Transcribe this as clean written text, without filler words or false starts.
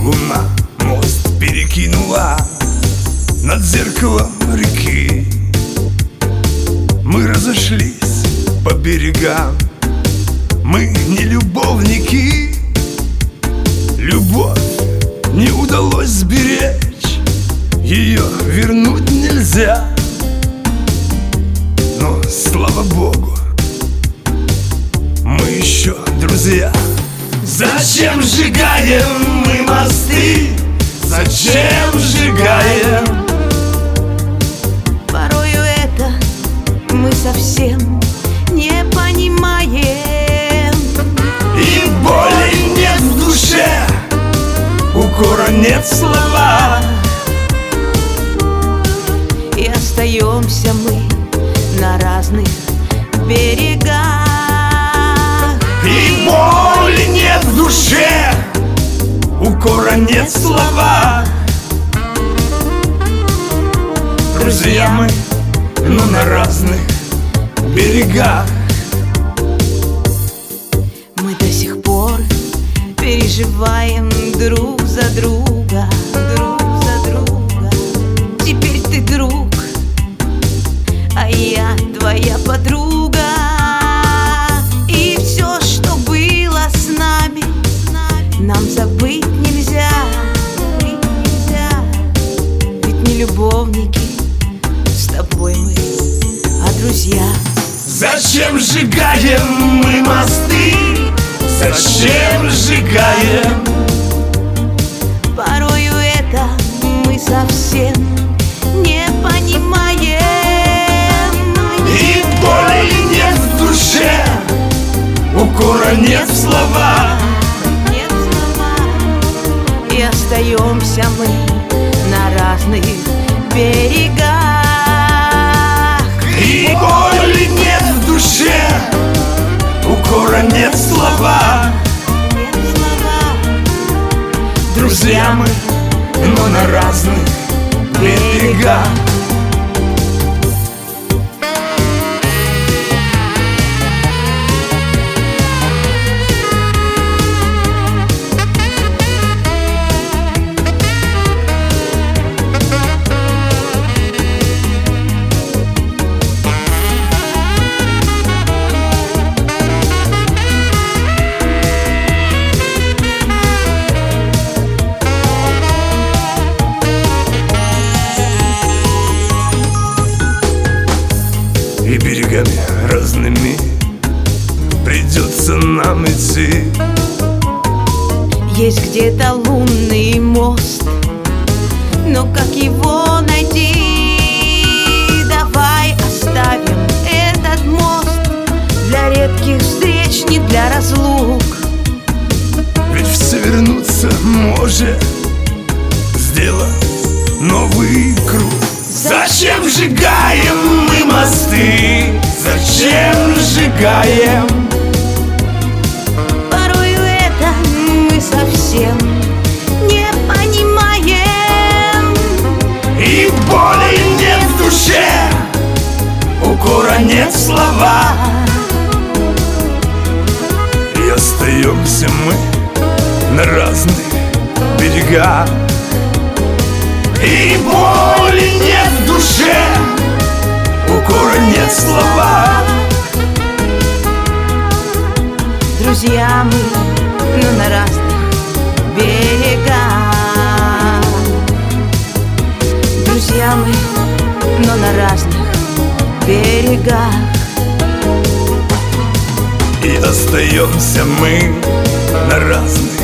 Луна мост перекинула над зеркалом реки. Мы разошлись по берегам, мы не любовники. Любовь не удалось сберечь, ее вернуть нельзя. Но, слава Богу, мы еще друзья. Зачем сжигаем мы мосты? Зачем сжигаем? Порою это мы совсем не понимаем. И боли нет в душе, укора нет в словах. И остаемся мы на разных берегах. И боли нет в душе, укора нет в словах. Друзья мы, но на разных берегах. Мы до сих пор переживаем друг за друга, друг за друга. Теперь ты друг, а я твоя подруга. И все, что было с нами, нам забыть нельзя. Ведь не любовники с тобой мы, а друзья. Зачем сжигаем мы мосты? Зачем сжигаем? Порою это мы совсем не понимаем. И боли нет в душе, укора нет в словах. Нет слова. И остаемся мы на разных берегах. И боли нет в душе, укора нет в словах. Нет слова. Друзья мы, но на разных берегах. И берегами разными придется нам идти. Есть где-то лунный мост, но как его найти? Давай оставим этот мост для редких встреч, не для разлук. Ведь все вернуться может, сделать новый круг. Зачем сжигаем мы мосты? Зачем сжигаем? Порою это мы совсем не понимаем. И боли нет в душе, укора нет в словах. И остаемся мы на разных берегах. И боли нет в душе, укора нет в словах. Друзья мы, но на разных берегах. Друзья мы, но на разных берегах. И остаемся мы на разных